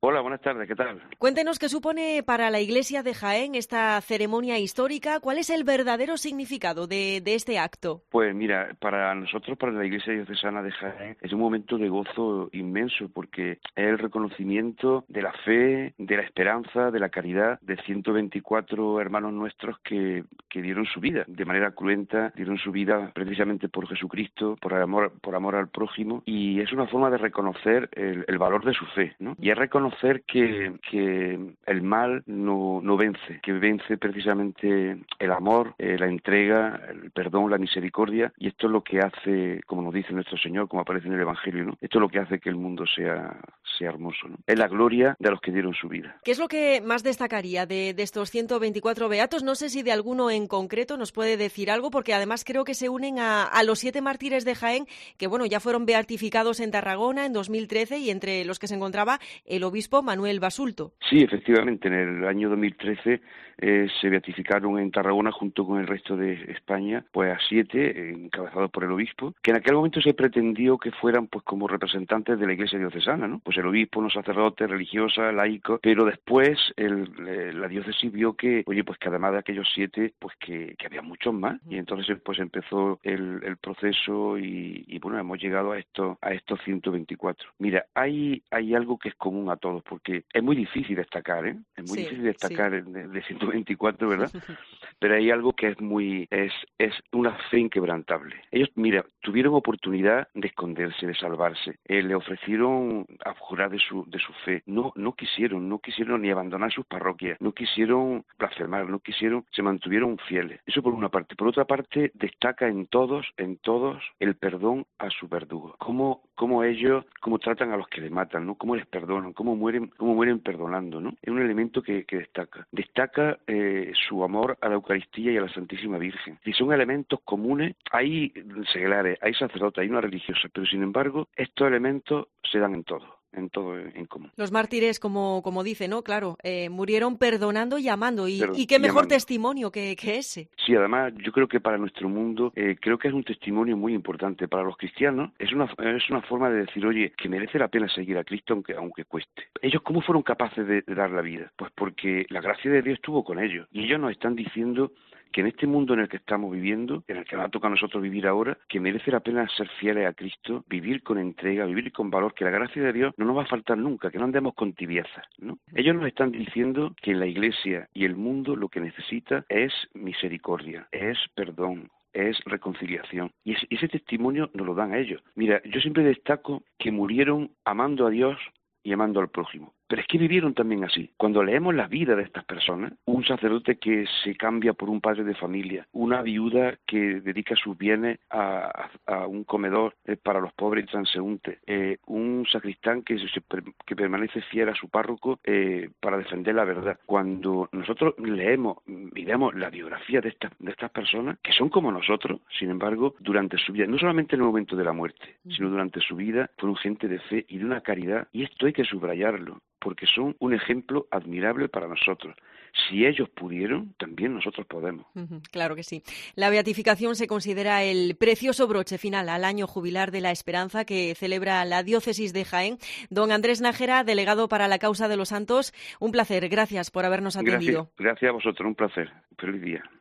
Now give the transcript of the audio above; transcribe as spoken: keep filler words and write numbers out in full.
Hola, buenas tardes, ¿qué tal? Cuéntenos qué supone para la Iglesia de Jaén esta ceremonia histórica. ¿Cuál es el verdadero significado de, de este acto? Pues mira, para nosotros, para la Iglesia Diocesana de Jaén, es un momento de gozo inmenso porque es el reconocimiento de la fe, de la esperanza, de la caridad de ciento veinticuatro hermanos nuestros que, que dieron su vida de manera cruenta, dieron su vida precisamente por Jesucristo, por amor, por amor al prójimo, y es una forma de reconocer el, el valor de su fe, ¿no? Y es reconocer que, que el mal no, no vence, que vence precisamente el amor, eh, la entrega, el perdón, la misericordia, y esto es lo que hace, como nos dice nuestro Señor, como aparece en el Evangelio, ¿no? Esto es lo que hace que el mundo sea, sea hermoso, ¿no? Es la gloria de los que dieron su vida. ¿Qué es lo que más destacaría de, de estos ciento veinticuatro beatos? No sé si de alguno en concreto nos puede decir algo, porque además creo que se unen a, a los siete mártires de Jaén, que bueno, ya fueron beatificados en Tarragona en dos mil trece, y entre los que se encontraba el obispo Manuel Basulto. Sí, efectivamente, en el año dos mil trece eh, se beatificaron en Tarragona junto con el resto de España, pues a siete, encabezados por el obispo, que en aquel momento se pretendió que fueran pues como representantes de la Iglesia diocesana, ¿no? Pues el obispo, los sacerdotes, religiosa, laicos, pero después el, eh, la diócesis vio que, oye, pues que además de aquellos siete, pues que, que había muchos más, y entonces pues empezó el, el proceso y, y bueno, hemos llegado a estos a estos ciento veinticuatro. Mira, hay hay algo que es común a todos, porque es muy difícil destacar, ¿eh? Es muy Sí, difícil destacar sí. de, de ciento veinticuatro, ¿verdad? Pero hay algo que es muy, es, es una fe inquebrantable. Ellos, mira, tuvieron oportunidad de esconderse, de salvarse. Eh, le ofrecieron abjurar de su, de su fe. No, no quisieron, no quisieron ni abandonar sus parroquias, no quisieron blasfemar, no quisieron, se mantuvieron fieles. Eso por una parte. Por otra parte, destaca en todos, en todos, el perdón a su verdugo. Cómo, cómo ellos, cómo tratan a los que le matan, ¿no? Cómo les perdonan, cómo mueren, cómo mueren perdonando, ¿no? Es un elemento que, que destaca. Destaca eh, su amor a la Eucaristía y a la Santísima Virgen. Y son elementos comunes. Hay seglares, hay sacerdotes, hay una religiosa, pero sin embargo, estos elementos se dan en todo. en todo en común. Los mártires, como, como dice, ¿no? Claro, eh, murieron perdonando y amando. Y, Pero, y qué y mejor amando. testimonio que, que ese. Sí, además, yo creo que para nuestro mundo, eh, creo que es un testimonio muy importante. Para los cristianos, es una, es una forma de decir, oye, que merece la pena seguir a Cristo aunque, aunque cueste. ¿Ellos cómo fueron capaces de, de dar la vida? Pues porque la gracia de Dios estuvo con ellos. Y ellos nos están diciendo que en este mundo en el que estamos viviendo, en el que nos toca a nosotros vivir ahora, que merece la pena ser fieles a Cristo, vivir con entrega, vivir con valor, que la gracia de Dios no nos va a faltar nunca, que no andemos con tibieza, ¿no? Ellos nos están diciendo que la Iglesia y el mundo lo que necesita es misericordia, es perdón, es reconciliación. Y ese, ese testimonio nos lo dan a ellos. Mira, yo siempre destaco que murieron amando a Dios y amando al prójimo. Pero es que vivieron también así. Cuando leemos la vida de estas personas, un sacerdote que se cambia por un padre de familia, una viuda que dedica sus bienes a, a, a un comedor eh, para los pobres y transeúntes, eh, un sacristán que, se, que permanece fiel a su párroco eh, para defender la verdad. Cuando nosotros leemos y vemos la biografía de estas, de estas personas, que son como nosotros, sin embargo, durante su vida, no solamente en el momento de la muerte, sino durante su vida, fueron gente de fe y de una caridad, y esto hay que subrayarlo, porque son un ejemplo admirable para nosotros. Si ellos pudieron, también nosotros podemos. Uh-huh, claro que sí. La beatificación se considera el precioso broche final al año jubilar de la esperanza que celebra la diócesis de Jaén. Don Andrés Nájera, delegado para la causa de los santos, un placer. Gracias por habernos atendido. Gracias, gracias a vosotros, un placer. Feliz día.